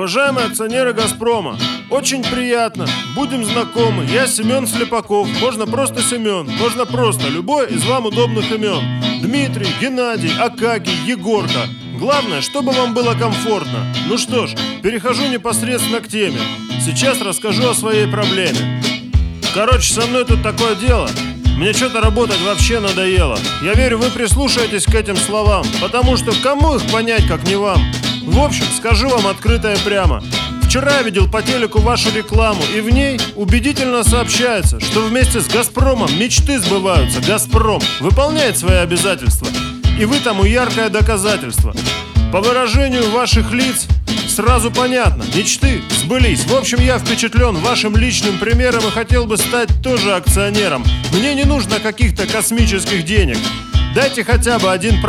Уважаемые акционеры «Газпрома», очень приятно, будем знакомы. Я Семен Слепаков, можно просто Семен, можно просто любой из вам удобных имен. Дмитрий, Геннадий, Акакий, Егорка. Главное, чтобы вам было комфортно. Ну что ж, перехожу непосредственно к теме. Сейчас расскажу о своей проблеме. Короче, со мной тут такое дело. Мне что-то работать вообще надоело. Я верю, вы прислушаетесь к этим словам, потому что кому их понять, как не вам? В общем, скажу вам открыто и прямо. Вчера я видел по телеку вашу рекламу, и в ней убедительно сообщается, что вместе с «Газпромом» мечты сбываются. «Газпром» выполняет свои обязательства, и вы тому яркое доказательство. По выражению ваших лиц сразу понятно, мечты сбылись. В общем, я впечатлен вашим личным примером и хотел бы стать тоже акционером. Мне не нужно каких-то космических денег. Дайте хотя бы 1%.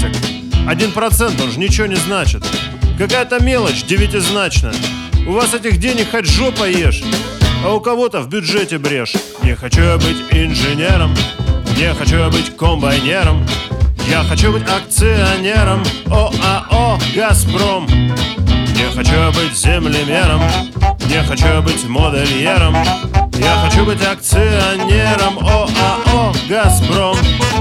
1%, он же ничего не значит. Какая-то мелочь девятизначная. У вас этих денег хоть жопа ешь, а у кого-то в бюджете брешь. Не хочу я быть инженером, не хочу я быть комбайнером. Я хочу быть акционером ОАО «Газпром». Не хочу я быть землемером, не хочу я быть модельером. Я хочу быть акционером ОАО «Газпром».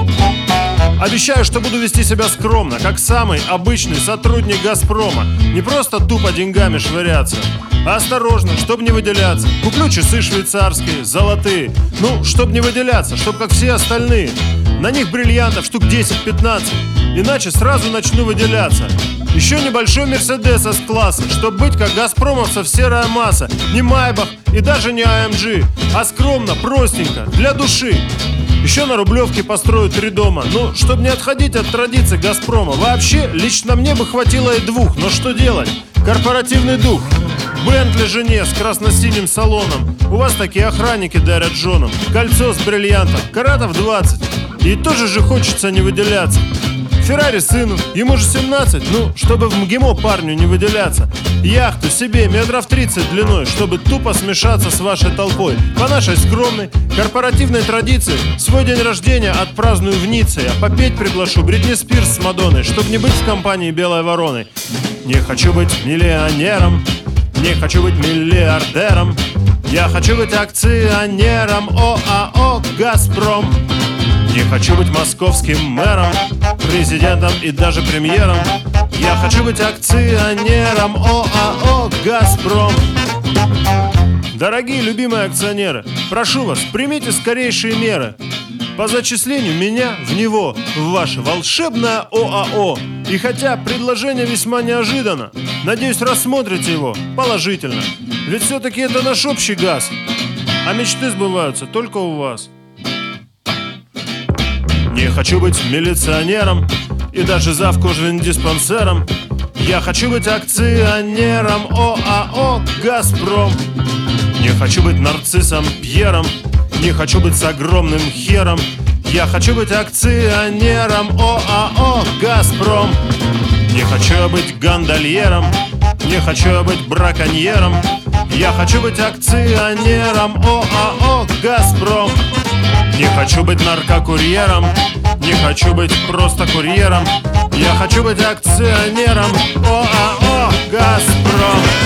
Обещаю, что буду вести себя скромно, как самый обычный сотрудник «Газпрома». Не просто тупо деньгами швыряться, а осторожно, чтобы не выделяться. Куплю часы швейцарские, золотые. Ну, чтобы не выделяться, чтобы как все остальные. На них бриллиантов штук 10-15, иначе сразу начну выделяться. Еще небольшой Мерседес С-класса, чтобы быть как газпромовцев серая масса. Не Майбах и даже не АМГ, а скромно, простенько, для души. Еще на Рублевке построю 3 дома. Ну, чтобы не отходить от традиций «Газпрома». Вообще, лично мне бы хватило и 2. Но что делать? Корпоративный дух. Бентли жене с красно-синим салоном. У вас такие охранники дарят женам. Кольцо с бриллиантом, каратов 20. И тоже же хочется не выделяться. Феррари сыну, ему же 17. Ну, чтобы в МГИМО парню не выделяться. Яхту себе метров 30 длиной, чтобы тупо смешаться с вашей толпой. По нашей скромной корпоративной традиции свой день рождения отпраздную в Ницце. Я попеть приглашу Бритни Спирс с Мадонной, чтобы не быть в компании белой вороной. Не хочу быть миллионером, не хочу быть миллиардером. Я хочу быть акционером ОАО «Газпром». Не хочу быть московским мэром, президентом и даже премьером. Я хочу быть акционером ОАО «Газпром». Дорогие любимые акционеры, прошу вас, примите скорейшие меры по зачислению меня в него, в ваше волшебное ОАО. И хотя предложение весьма неожиданно, надеюсь, рассмотрите его положительно. Ведь все-таки это наш общий газ, а мечты сбываются только у вас. Не хочу быть милиционером и даже завкожвендиспансером. Я хочу быть акционером ОАО «Газпром». Не хочу быть нарциссом Пьером, не хочу быть с огромным хером. Я хочу быть акционером ОАО «Газпром». Не хочу я быть гондольером, не хочу я быть браконьером. Я хочу быть акционером ОАО «Газпром». Не хочу быть наркокурьером, не хочу быть просто курьером. Я хочу быть акционером ОАО «Газпром».